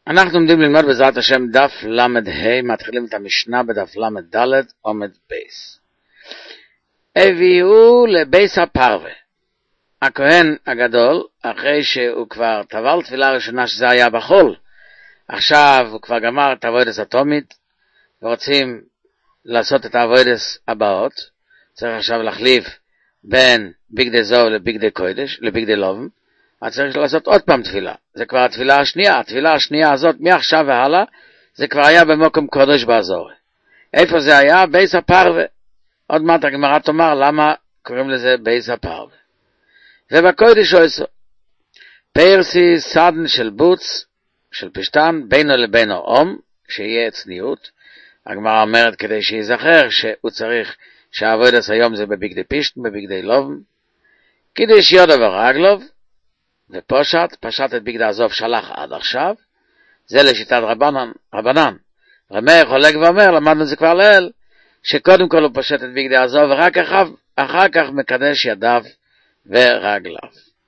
אנחנו עומדים ללמוד בעזרת השם דף למד ה', מתחילים את המשנה בדף למד ד' עומד בייס. הביאו לבייס הפרווה. הכהן הגדול, אחרי שהוא כבר טבל תפילה ראשונה שזה היה בחול, עכשיו הוא כבר גמר את העבודס אטומית, ורוצים לעשות את העבודס הבאות, צריך עכשיו להחליף בין בגדי זוב לבגדי קודש, לבגדי לובן, אז צריך לעשות עוד פעם תפילה. זה כבר התפילה השנייה. התפילה השנייה הזאת, מעכשיו והלאה, זה כבר היה במקום קודש באזור. איפה זה היה? בייס הפרווה. עוד מעט הגמרא תאמר למה קוראים לזה בייס הפרווה. ובקודש עשו. פרסי סדן של בוץ, של פשטן, בינו לבינו אום, שיהיה צניעות. הגמרא אומרת כדי שיזכר שהוא צריך שהעבודת היום זה בבגדי פשטן, בבגדי לובן. כדי שיודו ורגלוב, פשט את בגדי הזוב שלח עד עכשיו, זה לשיטת רבנן. רמי חולק ואומר, למדנו את זה כבר לאל, שקודם כל הוא פשט את בגדי הזוב, ורק אחר כך מקדש ידיו ורגליו.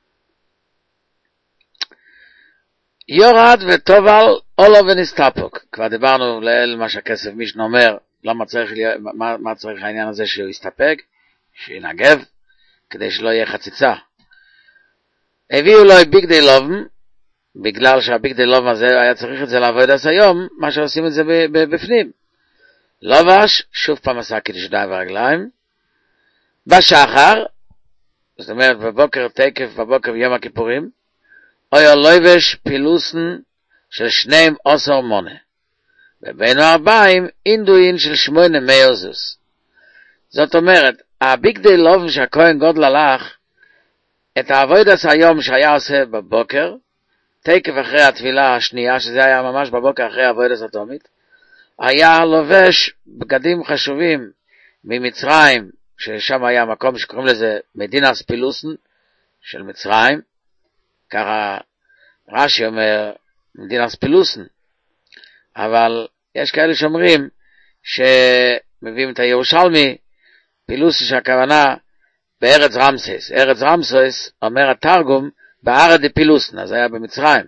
יורד וטובל אולו ונסתפוק. כבר דיברנו לאל מה שהכסף מישנה אומר, מה צריך העניין הזה שהוא יסתפק, שינגב, כדי שלא יהיה חציצה. הביאו לו בגדי לובן, בגלל שהבגדי לובן הזה היה צריך את זה לעבוד עד היום, מה שעושים את זה בפנים. לובש, שוב פעם עשה קידוש ידיים ורגליים, בשחר, זאת אומרת בבוקר תקף, בבוקר יום הכיפורים, היה לובש פילוסן של 12 מונה, ובין 40 אינדוין של 800 זוס. זאת אומרת, הבגדי לובן שהכהן גודל הלך, את העבודת היום שהיה עושה בבוקר, תקף אחרי התפילה השנייה, שזה היה ממש בבוקר אחרי העבודת אטומית, היה לובש בגדים חשובים ממצרים, ששם היה מקום שקוראים לזה מדינס פילוסן של מצרים, ככה רש"י אומר מדינס פילוסן, אבל יש כאלה שאומרים שמביאים את הירושלמי, פילוסן שהכוונה בארץ רמסס. ארץ רמסס, אומר התרגום, בארץ דפילוסן, אז היה במצרים.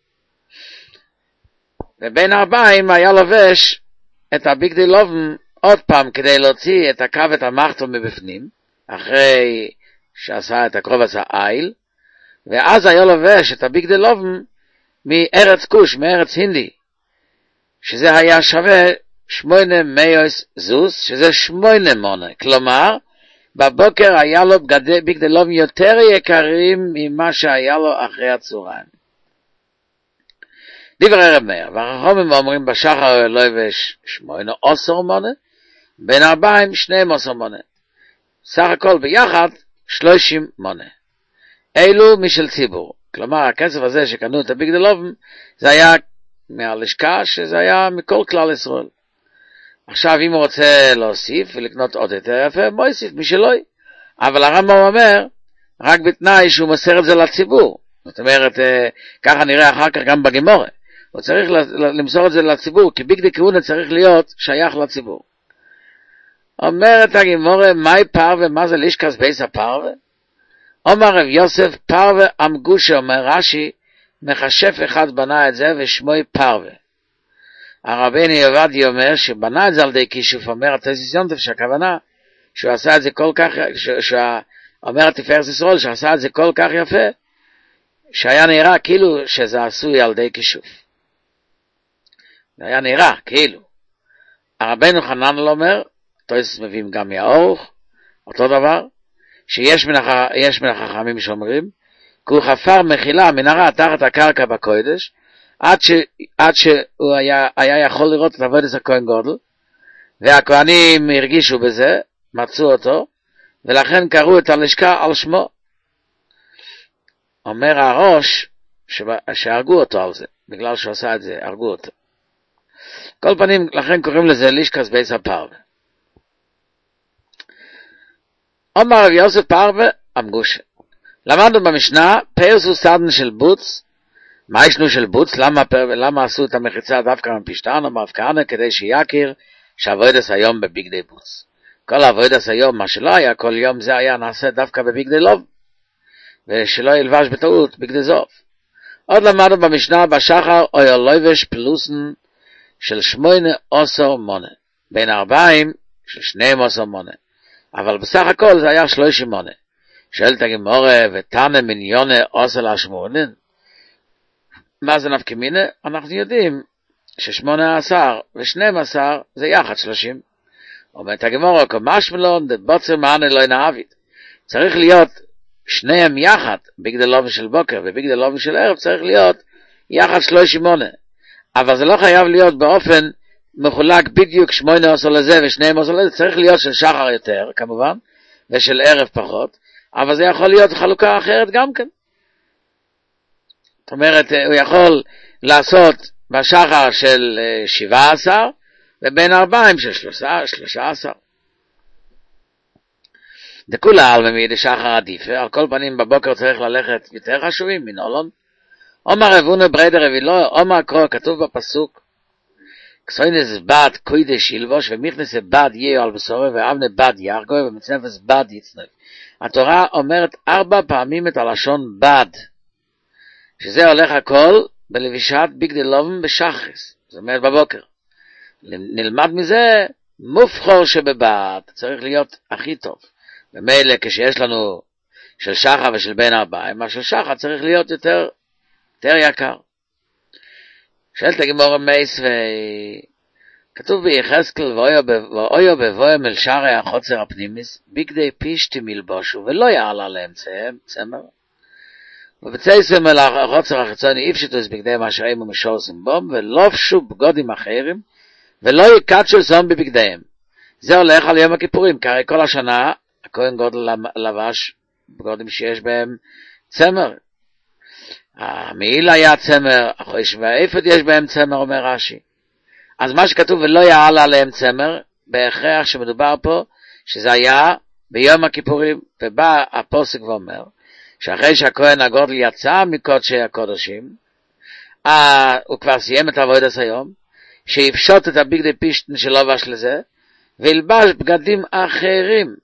ובין 40 היה לובש את הבגדי לובן עוד פעם, כדי להוציא את הקו את המחתו מבפנים, אחרי שעשה את הקרובס העיל, ואז היה לובש את הבגדי לובן מארץ כוש, מארץ הינדי, שזה היה שווה 800 זוס, שזה 8 מונה, כלומר, בבוקר היה לו בגדי לובן יותר יקרים ממה שהיה לו אחרי הצהריים. דברי רב מאיר, והחכמים אומרים בשחר לובש 18 מונה, בין 40 12 מונה. סך הכל ביחד 30 מונה. אלו משל ציבור. כלומר, הכסף הזה שקנו את הבגדי לובן, זה היה מהלשכה, שזה היה מכל כלל ישראל. עכשיו אם הוא רוצה להוסיף ולקנות עוד יותר יפה, בוא יוסיף משלוי. אבל הרמב"ם אומר, רק בתנאי שהוא מוסר את זה לציבור. זאת אומרת, ככה נראה אחר כך גם בגמורה. הוא צריך למסור את זה לציבור, כי בגדי כהונה צריך להיות שייך לציבור. אומרת הגמורה, מהי פרווה, מה זה לישקס בייס הפרווה? אומר רב יוסף, פרווה אמגושה, אומר רש"י, מחשף אחד בנה את זה ושמוי פרווה. הרבני עובדיה אומר שבנה את זה על ידי כישוף, אומר התסיס יונטף שהכוונה שהוא עשה את זה כל כך, אומר התפארת ישראל שעשה את זה כל כך יפה, שהיה נראה כאילו שזה עשוי על ידי כישוף. זה היה נראה כאילו. הרבנו חנן אומר, תויס מביאים גם מהאורך, אותו דבר, שיש מן החכמים שאומרים, כי הוא חפר מחילה מנהרה תחת הקרקע בקודש, עד שהוא היה יכול לראות את עבודת הכהן גודל, והכהנים הרגישו בזה, מצאו אותו, ולכן קראו את הלשכה על שמו. אומר הראש, שהרגו אותו על זה, בגלל שהוא עשה את זה, הרגו אותו. כל פנים, לכן קוראים לזה לישקס בייס הפרווה. אומר רב יוסף פרווה, אמגושה. למדנו במשנה, פרסו סדן של בוץ, מה ישנו של בוץ? למה עשו את המחיצה דווקא מפשטן או מאבקרנה? כדי שיכיר שעבודת היום בבגדי בוץ. כל עבודת היום, מה שלא היה כל יום, זה היה נעשה דווקא בבגדי לוב, ושלא ילבש בטעות בגדי זוב. עוד למדנו במשנה בשחר אוי הלובש פלוסן של 18 מונה, בין 40 של 12 מונה, אבל בסך הכל זה היה 30 מונה. שואלת הגמרא ותנא מניונה עושה לשמונן, מה זה נפקא מינה? אנחנו יודעים ש18 ו12 זה יחד 30. אומרת הגמרא כמשמלון דבוצר מענה לא נעביד, צריך להיות שניהם יחד, בגדי לובן של בוקר ובגדי לובן של ערב צריך להיות יחד 30 מונה, אבל זה לא חייב להיות באופן מחולק בדיוק 18 לזה ו12 לזה, צריך להיות של שחר יותר כמובן ושל ערב פחות, אבל זה יכול להיות חלוקה אחרת גם כן. זאת אומרת, הוא יכול לעשות בשחר של 17 ובין 40 של 13. דכולה על ממי דשחר עדיפה, על כל פנים בבוקר צריך ללכת יותר חשובים מנולון. אומר רבונה בריידר רבילו, אומר קרוא, כתוב בפסוק, כסוינס בד קוידש ילבוש ומיכנס בד יהיה על בסורי ואבנה בד ירגוי ומצנפס בד יצנף. התורה אומרת 4 פעמים את הלשון בד, שזה הולך הכל בלבישת בגדי לובן בשחס, זאת אומרת בבוקר. נלמד מזה מופחור שבבד, צריך להיות הכי טוב. ומילא כשיש לנו של שחר ושל בין 40, מה של שחר צריך להיות יותר יקר. שאלת הגמרא מייס כתוב ביחזקאל ואויו בבוהם אל שערי החוצר הפנימיס בגדי פישטי מלבושו ולא יעלה עליהם צמר, ובצייסם אל החוצר החיצוני יפשטו בגדי משרים ומשורסים בום ולובשו בגודים אחרים ולא יקדשו זום בבגדיהם. זה הולך על יום הכיפורים, כי הרי כל השנה הכהן גודל לבש בגודים שיש בהם צמר. המעיל היה צמר, החויש והאפוד יש בהם צמר, אומר רש"י. אז מה שכתוב ולא יעלה עליהם צמר, בהכרח שמדובר פה שזה היה ביום הכיפורים, ובא הפוסק ואומר שאחרי שהכהן הגודל יצא מקודשי הקודשים, הוא כבר סיים את עבודת היום, שיפשוט את הבגדי פישטן שלא בש לזה, וילבש בגדים אחרים,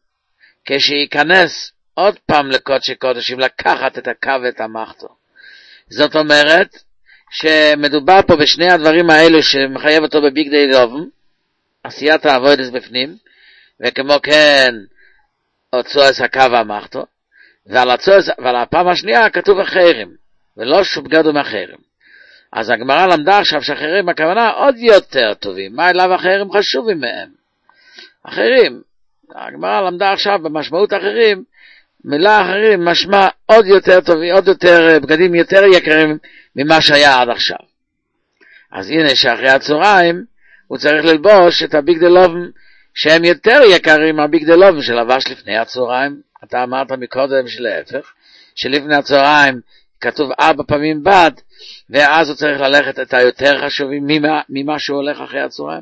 כשיכנס עוד פעם לקודשי קודשים, לקחת את הקו ואת המחתו. זאת אומרת, שמדובר פה בשני הדברים האלו, שמחייב אותו בבגדי לובן, עשיית העבודת בפנים, וכמו כן, צועס הקו והמחתו, ועל הפעם השנייה כתוב אחרים, ולא שבגדו מאחרים. אז הגמרא למדה עכשיו שאחרים הכוונה עוד יותר טובים. מה אליו אחרים חשובים מהם? אחרים, הגמרא למדה עכשיו במשמעות אחרים, מילה אחרים משמע עוד יותר טובים, עוד יותר בגדים יותר יקרים ממה שהיה עד עכשיו. אז הנה שאחרי הצהריים הוא צריך ללבוש את הבגדי לובן שהם יותר יקרים מהבגדי לובן שלבש לפני הצהריים. אתה אמרת מקודם שלהפך, שלפני הצהריים כתוב 4 פעמים בד, ואז הוא צריך ללכת את היותר חשובים ממה שהוא הולך אחרי הצהריים.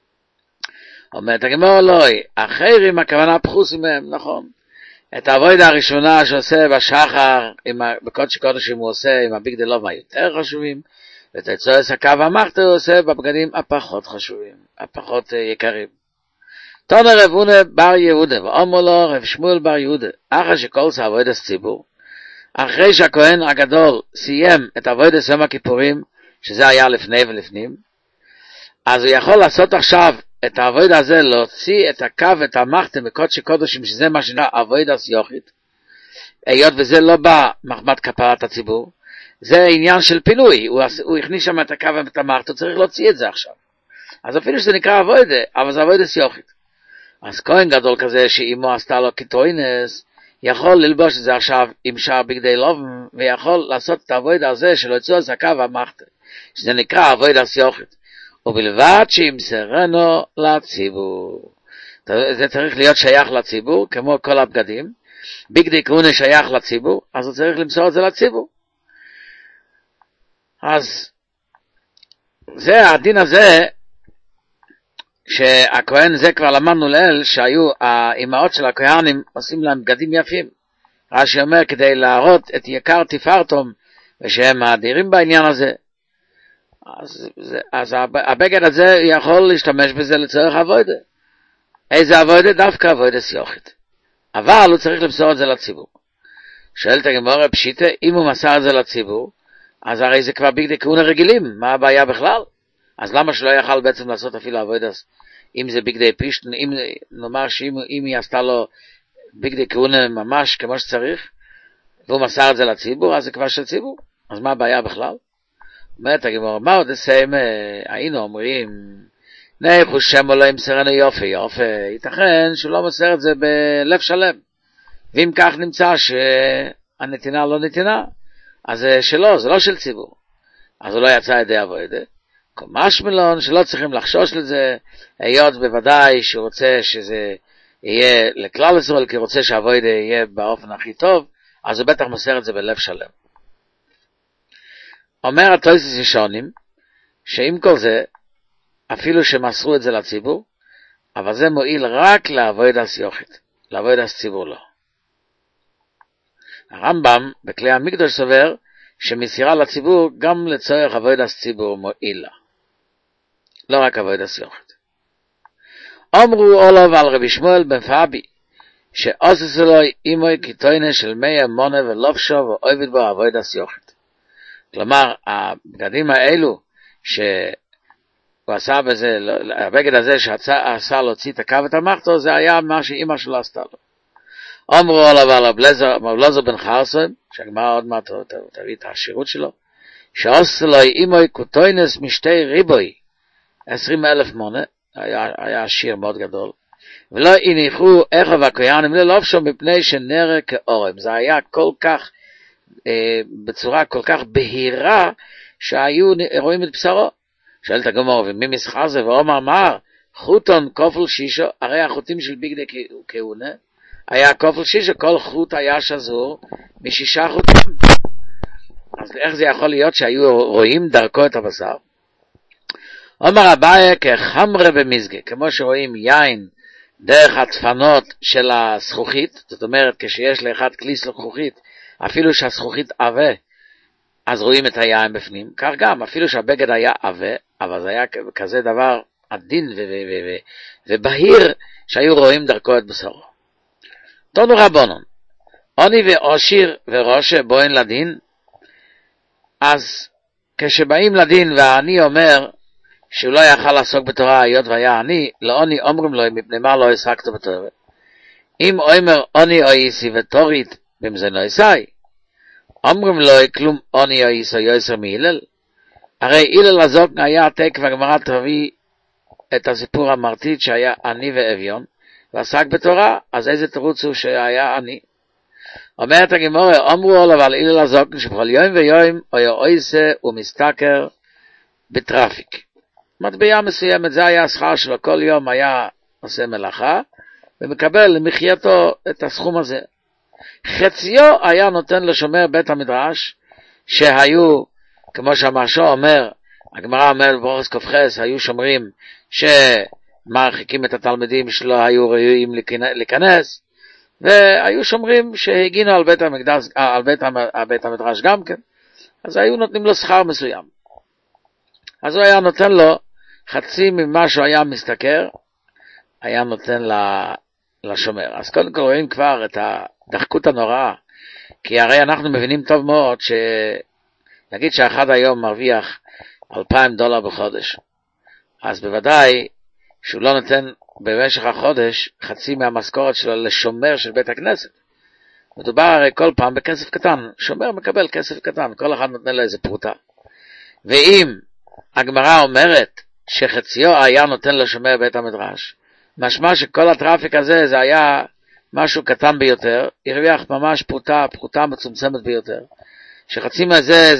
אומרת הגמרא לא, אחרים הכוונה פחוסים מהם, נכון. את העבודה הראשונה שעושה בשחר, בקודש קודשים הוא עושה עם הבגדי לובן היותר חשובים, ואת צועס הקו המחתו הוא עושה בבגדים הפחות חשובים, הפחות יקרים. תונה רב הונא בר יהודה, ואומר לו רב שמואל בר יהודה, אחרי שכל זה עבודת ציבור, אחרי שהכהן הגדול סיים את עבודת יום הכיפורים, שזה היה לפני ולפנים, אז הוא יכול לעשות עכשיו את העבודה הזה, להוציא את הקו ואת המחתם בקודש קודשים, שזה מה שנקרא עבודת יוחית, היות וזה לא בא מחמת כפרת הציבור, זה עניין של פינוי, הוא הכניס שם את הקו ואת המחת, הוא צריך להוציא את זה עכשיו. אז אפילו שזה נקרא עבודה, אבל זה עבודת יוחית. אז כהן גדול כזה שאימו עשתה לו כתוינס, יכול ללבוש את זה עכשיו עם שער בגדי לובן, ויכול לעשות את העבודה הזה של להוציא את הקו והמחת, שזה נקרא עבודת יוחית. ובלבד שימסרנו לציבור. זה צריך להיות שייך לציבור, כמו כל הבגדים. בגדי כהונה שייך לציבור, אז הוא צריך למסור את זה לציבור. אז זה הדין הזה, שהכהן זה כבר למדנו לאל, שהיו האימהות של הכהנים עושים להם בגדים יפים. רש"י אומר כדי להראות את יקר תפארתם, ושהם האדירים בעניין הזה. אז הבגד הזה יכול להשתמש בזה לצורך עבודה. איזה עבודה? דווקא עבודה יוחית. אבל הוא צריך למסור את זה לציבור. שואלת הגמרא פשיטא, אם הוא מסר את זה לציבור, אז הרי זה כבר בגדי כהונה רגילים, מה הבעיה בכלל? אז למה שלא יכל בעצם לעשות אפילו עבודס, אם זה בגדי פישטן, אם נאמר שאם היא עשתה לו בגדי כהונה ממש כמו שצריך, והוא מסר את זה לציבור, אז זה כבר של ציבור, אז מה הבעיה בכלל? אומרת הגמרא, מה עוד נסיים, היינו אומרים, נחו שם אלוהים סרנו יופי, ייתכן שהוא לא מוסר את זה בלב שלם, ואם כך נמצא שהנתינה לא נתינה, אז זה שלו, זה לא של ציבור, אז הוא לא יצא ידי עבודה, כמש מלון שלא צריכים לחשוש לזה, היות בוודאי שהוא רוצה שזה יהיה לכלל ישראל, כי רוצה שהעבודה יהיה באופן הכי טוב, אז הוא בטח מוסר את זה בלב שלם. אומר התוספות ראשונים, שעם כל זה, אפילו שמסרו את זה לציבור, אבל זה מועיל רק לעבודת יחיד, לעבודת ציבור לא. הרמב"ם בכלי המקדוש סובר, שמסירה לציבור גם לצורך עבודת ציבור מועילה. לא רק עבודת יחיד. אמרו אולו ועל רבי שמואל בן פאבי, שעושה לו אימוי כתוינה של מאה מונה ולובשו ואוהבת בו עבודת יחיד. כלומר, הבגדים האלו שהוא עשה בזה, הבגד הזה שעשה להוציא את הקו את המחתו, זה היה מה שאימא שלו עשתה לו. אמרו עליו על הבלזר בן חרסון, שהגמרא עוד מעט תביא את השירות שלו, שעושה לו אימוי כתוינס משתי ריבוי, 20,000 מונה, היה שיר מאוד גדול, ולא הניחו איכו והכויאנים ללובשו מפני שנראה כאורם. זה היה כל כך, בצורה כל כך בהירה, שהיו רואים את בשרו. שואלת הגמרא, ומי מסחר זה? ואומר אמר, חוטון כופל שישו, הרי החוטים של בגדי כהונה, היה כופל שישו, כל חוט היה שזור מ6 חוטים. אז איך זה יכול להיות שהיו רואים דרכו את הבשר? אומר אביי כחמרה במזגה, כמו שרואים יין דרך הדפנות של הזכוכית, זאת אומרת כשיש לאחד כלי זכוכית, אפילו שהזכוכית עבה, אז רואים את היין בפנים, כך גם, אפילו שהבגד היה עבה, אבל זה היה כזה דבר עדין ובהיר, שהיו רואים דרכו את בשרו. תונו רבונון, עוני ועושיר וראשה בוין לדין, אז כשבאים לדין והעני אומר, שהוא לא יכל לעסוק בתורה היות והיה עני, לעוני אומרים לו, מפני מה לא עסקת בתורה. אם אומר עוני או איסי ותורית, במזנו עשי, אומרים לו, כלום עוני או איסי או יסר מהילל. הרי הילל הזוק היה עתק, והגמרא תביא את הסיפור המרטיט שהיה עני ואביון, ועסק בתורה, אז איזה תירוץ הוא שהיה עני? אומרת הגמרא, אמרו עליו על הילל הזוק, שבכל יום ויום, או יאויסה ומסתכר בטראפיק. מטבע מסוימת, זה היה השכר שלו, כל יום היה עושה מלאכה, ומקבל למחייתו את הסכום הזה. חציו היה נותן לשומר בית המדרש, שהיו, כמו שהמרשו אומר, הגמרא אומר בברוכס קופחס, היו שומרים שמרחיקים את התלמידים שלא היו ראויים להיכנס, והיו שומרים שהגינו על בית המקדש, על בית המדרש גם כן, אז היו נותנים לו שכר מסוים. אז הוא היה נותן לו חצי ממה שהוא היה מסתכר, היה נותן לשומר. אז קודם כל רואים כבר את הדחקות הנוראה, כי הרי אנחנו מבינים טוב מאוד נגיד שאחד היום מרוויח $2,000 בחודש, אז בוודאי שהוא לא נותן במשך החודש חצי מהמשכורת שלו לשומר של בית הכנסת. מדובר הרי כל פעם בכסף קטן, שומר מקבל כסף קטן, כל אחד נותן לו איזה פרוטה. ואם הגמרא אומרת שחציו היה נותן לשומר בית המדרש, משמע שכל הטראפיק הזה זה היה משהו קטן ביותר, הרוויח ממש פרוטה מצומצמת ביותר, שחצי מזה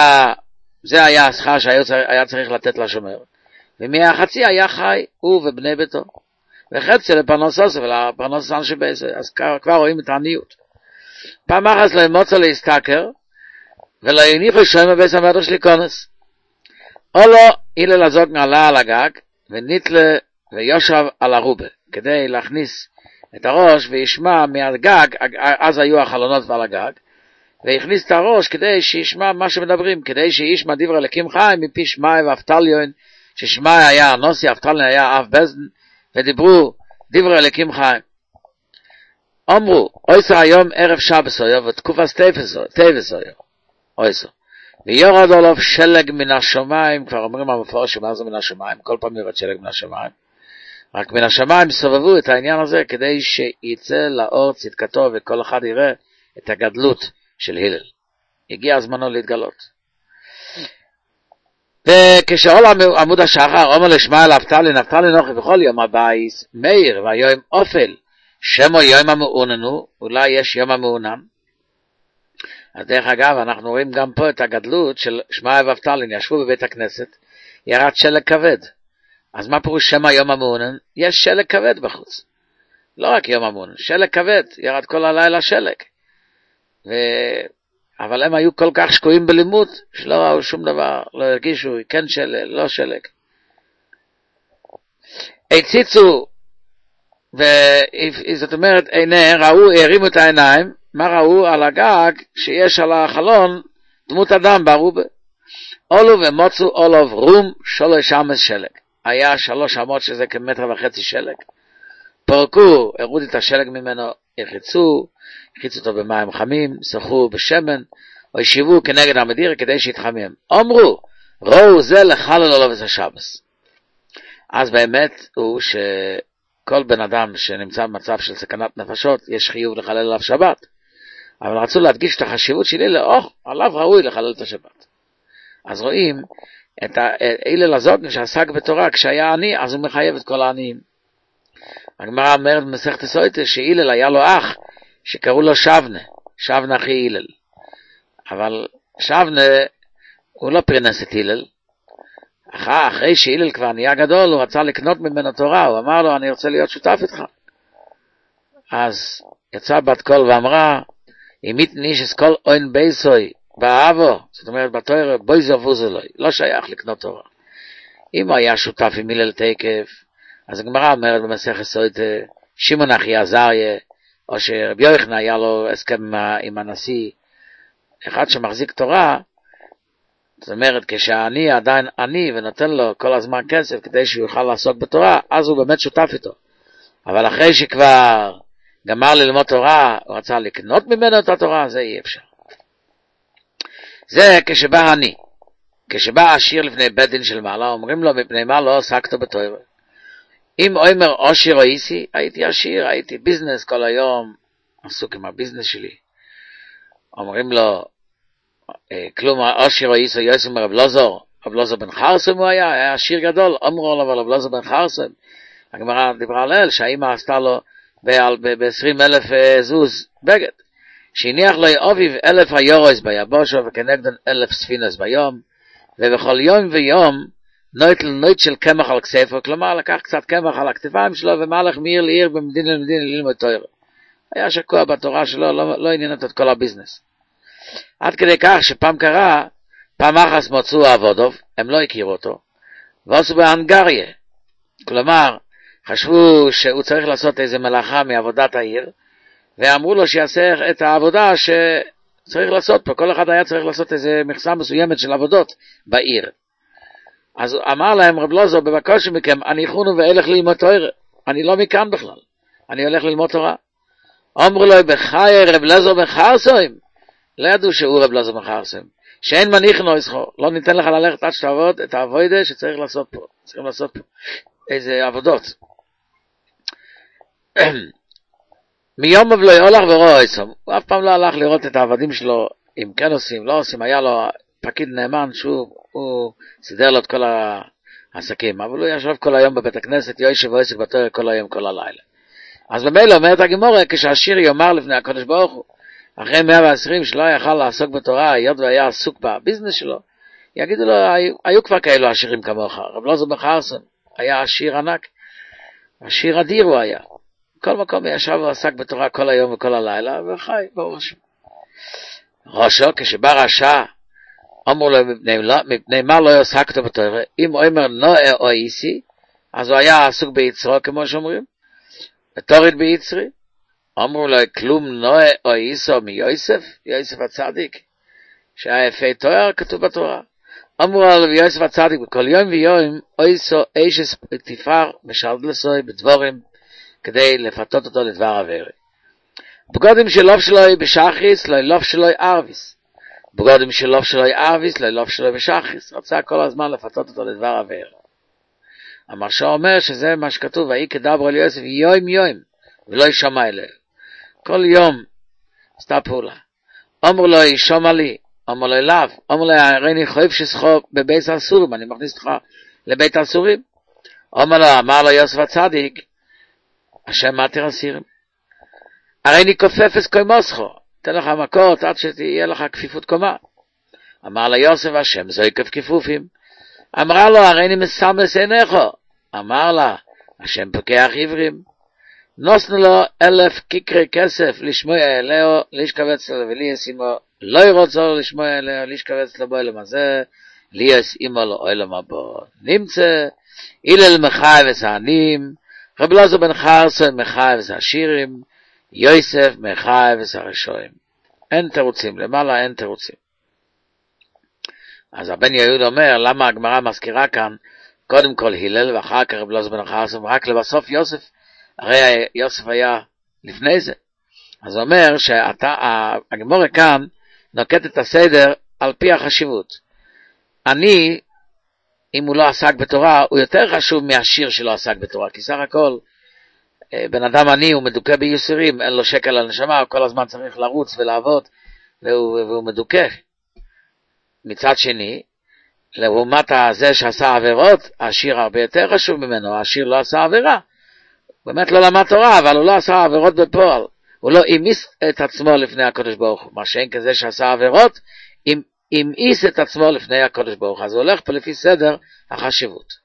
זה היה השכר שהיה צריך לתת לשומר, ומהחצי היה חי הוא ובני ביתו, וחצי לפרנסוסו ולפרנסוסן שבזה, אז כבר רואים את העניות. פעם אחת לא מוצא להסתכר, ולא הניחו שוים בבית המדרש להיכנס. או לא, הילל הזוק נעלה על הגג, וניתלה ויושב על הרובה, כדי להכניס את הראש וישמע מהגג, אז היו החלונות ועל הגג, והכניס את הראש כדי שישמע מה שמדברים, כדי שישמע דברי אלוקים חיים, מפי שמאי ואבטליון, ששמאי היה נוסי, אבטליון היה אב בזדן, ודיברו דברי אלוקים חיים. אמרו, אויסו היום ערב שבס היה, ותקופה טייבס היה, אויסו. ויורד עליו שלג מן השמיים, כבר אומרים המפורש שמה זה מן השמיים, כל פעם יורד שלג מן השמיים, רק מן השמיים סובבו את העניין הזה כדי שיצא לאור צדקתו וכל אחד יראה את הגדלות של הלל. הגיע הזמנו להתגלות. וכשעול עמוד השחר אומר לשמע נפתלי נוחי בכל יום הבייס מאיר והיום אופל שמו יום המעוננו, אולי יש יום המעונן. אז דרך אגב אנחנו רואים גם פה את הגדלות של שמע ונפתלי, ישבו בבית הכנסת, ירד שלג כבד. אז מה פירוש שמה יום המעונן? יש שלג כבד בחוץ, לא רק יום המעונן, שלג כבד, ירד כל הלילה שלג. אבל הם היו כל כך שקועים בלימוד שלא ראו שום דבר, לא הרגישו כן שלג, לא שלג. הציצו, זאת אומרת ראו, הרימו את העיניים. מה ראו? על הגג שיש על החלון דמות אדם בערובה. עולו ומוצו עולוב רום 3 אמות שלג, היה 3 אמות שזה כ1.5 מטר שלג. פרקו, הראו את השלג ממנו, יחיצו אותו במים חמים, שחו בשמן, או ישיבו כנגד המדיר כדי שיתחמם. אמרו, ראו זה לחלל עליו את השבס. אז באמת הוא שכל בן אדם שנמצא במצב של סכנת נפשות, יש חיוב לחלל עליו שבת. אבל רצו להדגיש את החשיבות של הלל, עליו ראוי לחלל את השבת. אז רואים את הלל הזאת שעסק בתורה, כשהיה עני, אז הוא מחייב את כל העניים. הגמרא אומרת במסכת סוטה שהלל היה לו אח שקראו לו שבנה אחי הלל. אבל שבנה הוא לא פרנס את הלל. אחרי שהלל כבר נהיה גדול, הוא רצה לקנות ממנו תורה, הוא אמר לו אני רוצה להיות שותף איתך. אז יצא בת קול ואמרה, אם יתניש את כל אוין בייסוי באהבו, זאת אומרת בתורה, בוי זבוזו לו, לא שייך לקנות תורה. אם הוא היה שותף עם הלל תקף, אז הגמרא אומרת במסכת סוטה, שמעון אחי עזריה, או שרבי יוחנן היה לו הסכם עם הנשיא, אחד שמחזיק תורה, זאת אומרת כשהעני עדיין עני ונותן לו כל הזמן כסף כדי שהוא יוכל לעסוק בתורה, אז הוא באמת שותף איתו. אבל אחרי שכבר גמר ללמוד תורה, הוא רצה לקנות ממנו את התורה, זה אי אפשר. זה כשבא עני. כשבא עשיר לפני בית דין של מעלה, אומרים לו מפני מה לא עסקת בתורה. אם אומר עשיר או איסי, הייתי עשיר, הייתי ביזנס כל היום, עסוק עם הביזנס שלי. אומרים לו, כלום עשיר או איסי, יוסי אומר רב לוזור בן חרסם הוא היה עשיר גדול, אמרו לו רב לוזור בן חרסם. הגמרא דיברה על אל, שהאמא עשתה לו ב-20,000 זוז בגד. שהניח לו אביב 1,000 היורוס ביבושו, וכנגדן 1,000 ספינס ביום, ובכל יום ויום, נויט של קמח על כספו, כלומר לקח קצת קמח על הכתפיים שלו, ומהלך מעיר לעיר במדינה למדינה ללמוד תורה. היה שקוע בתורה שלו, לא עניין את כל הביזנס. עד כדי כך שפעם קרה, פעם אחת מצאו עבודוב, הם לא הכירו אותו, ועשו בהנגריה. כלומר, חשבו שהוא צריך לעשות איזה מלאכה מעבודת העיר, ואמרו לו שיעשה את העבודה שצריך לעשות פה. כל אחד היה צריך לעשות איזה מכסה מסוימת של עבודות בעיר. אז אמר להם רב לוזור, בבקשה מכם, אני חונו ואלך ללמוד תורה. אני לא מכאן בכלל, אני הולך ללמוד תורה. אמרו לו, בחיי רב לוזור בן חרסם. לא ידעו שהוא רב לוזור בן חרסם. שאין מניח נויסחו, לא ניתן לך ללכת עד שתעבוד את העבודה שצריך לעשות פה. צריכים לעשות פה איזה עבודות. מיום לא הולך ורואה עצם, הוא אף פעם לא הלך לראות את העבדים שלו, אם כן עושים, לא עושים, היה לו פקיד נאמן שהוא סידר לו את כל העסקים, אבל הוא ישב כל היום בבית הכנסת, יושב ועסק בתורה כל היום, כל הלילה. אז במילא אומרת הגמרא, כשהשיר יאמר לפני הקדוש ברוך הוא, אחרי 120 שלא יכל לעסוק בתורה, היות והיה עסוק בביזנס שלו, יגידו לו, היו כבר כאלו עשירים כמוך, רב לוזור בן חרסם, היה עשיר ענק, עשיר אדיר הוא היה. כל מקום ישב ועסק בתורה כל היום וכל הלילה, וחי ברוך השם. ראשו, כשבא רשע, אמרו לו, מפני מה לא עסקת בתורה? אם הוא אומר נועה או איסי, אז הוא היה עסוק ביצרו, כמו שאומרים, ותוריד ביצרי. אמרו לו, כלום נועה או איסו מיוסף, יוסף הצדיק, שהיה יפה תואר, כתוב בתורה. אמרו לו, יוסף הצדיק, בכל יום ויום, איסו אישס תפאר, משלדלסוי בדבורים, כדי לפתות אותו לדבר עברי. בגודים של לוף שלוי בשחיס, לא לוף שלוי ערביס. בגודים שלוף שלו יערביס, לא ילוף שלו בשחיס, רצה כל הזמן לפתות אותו לדבר עבר. המרשה אומר שזה מה שכתוב, ויהי כדבר אל יוסף יום יום, ולא ישמע אליו. כל יום, עשתה פעולה. אמר לו, ישמע לי, אמר לו אליו, אמר לו, הריני חייב ששכו בבית הסורים, אני מכניס לך לבית הסורים. אמר לו יוסף הצדיק, השם מתיר הסירים. הריני כופף קומסכו, תן לך מכות עד שתהיה לך כפיפות קומה. אמר לו יוסף, השם זויקף כיפופים. אמרה לו, הריני מסמס עיניך. אמר לה, השם פוקח עברים. נוסנו לו 1,000 כיכרי כסף לשמוע אליה, להשכבץ לו וליאס עמו, לא ירוצה לו לשמוע אליה, להשכבץ לו באילם הזה, ליאס עמו לו אילם הבא. נמצא, הלל מחייבס העניים, רב אלעזר בן חרסון מחייבס השירים, יוסף מחייבס הרשעים. אין תירוצים, למעלה אין תירוצים. אז הבן יהוד אומר, למה הגמרא מזכירה כאן, קודם כל הלל ואחר כך רב אלעזר בן חרסון, ורק לבסוף יוסף, הרי יוסף היה לפני זה. אז הוא אומר שהגמרא כאן נוקט את הסדר על פי החשיבות. אני, אם הוא לא עסק בתורה, הוא יותר חשוב מהשיר שלא עסק בתורה, כי סך הכל, בן אדם עני הוא מדוכא ביוסרים, אין לו שקל על נשמה, הוא כל הזמן צריך לרוץ ולעבוד, והוא מדוכא. מצד שני, לעומת זה שעשה עבירות, השיר הרבה יותר חשוב ממנו, השיר לא עשה עבירה. באמת לא למד תורה, אבל הוא לא עשה עבירות בפועל. הוא לא אימיס את עצמו לפני הקדוש ברוך הוא. מה שאין כזה שעשה עבירות, אימיס את עצמו לפני הקדוש ברוך הוא. אז הוא הולך פה לפי סדר החשיבות.